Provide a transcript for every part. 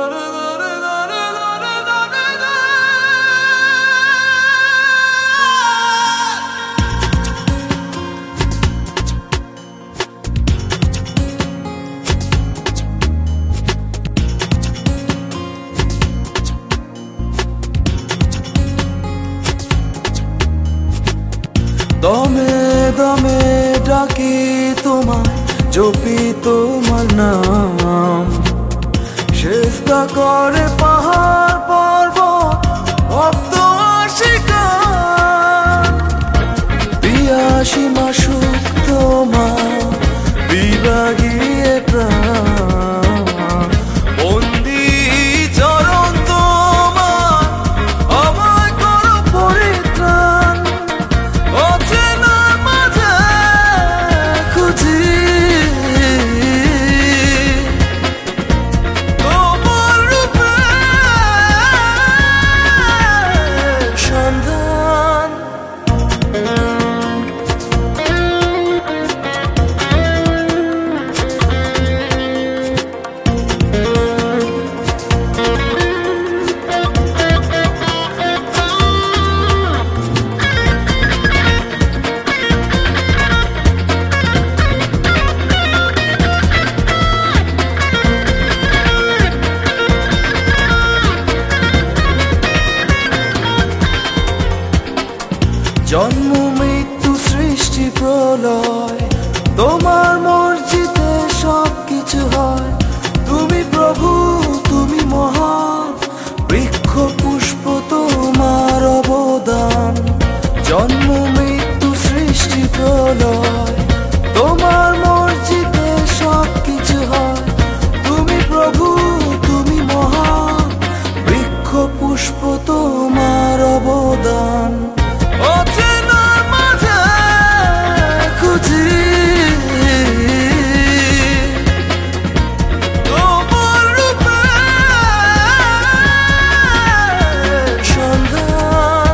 দমে দমে ডাকি তোমায়, জপি তোমার নাম। সেজদা করে পাহাড় পর্বত, ভক্ত আশিকান। পিয়াসী মাসুক তোমার, বিভাগিয়ে প্রাণ। বন্দি চরণ তোমার, আমায় করো পরিত্রাণ। অচেনার মাঝে খুঁজি তোমার রূপের সন্ধান। জন্ম মৃত্যু সৃষ্টি প্রলয়, তোমার মর্জিতে সবকিছু হয়। তুমি প্রভু, তুমি মহান, বৃক্ষ পুষ্প তোমার অবদান। জন্ম মৃত্যু সৃষ্টি প্রলয়, তোমার মর্জিতে সবকিছু হয়। তুমি প্রভু, তুমি মহান, বৃক্ষ পুষ্প তোমার অবদান। অচেনার মাঝে খুঁজি তোমার রূপের সন্ধান।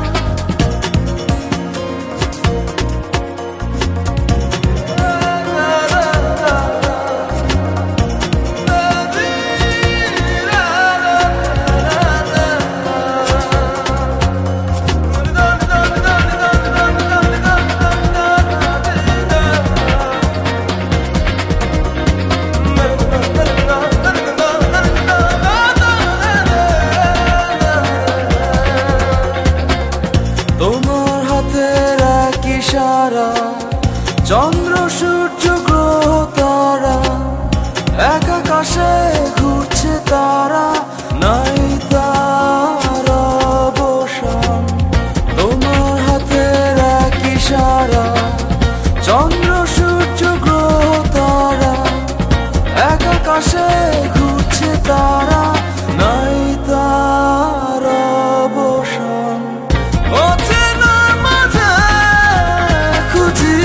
তোমার হাতের এক ইশারা, চন্দ্র সূর্য গ্রহ তারা, এক আকাশে ঘুরছে তারা, নাই তার অবসান। তোমার হাতের এক ইশারা, চন্দ্র সূর্য গ্রহ তারা, এক আকাশে ঘুরছে তারা, নাই তার অবসান। অচেনার মাঝে খুঁজি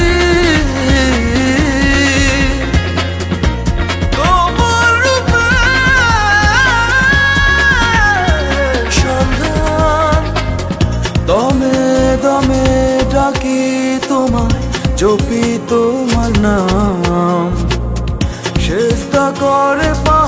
তোমার রূপের সন্ধান। দমে দমে ডাকি তোমায়, জপি তোমার নাম। সেজদা করে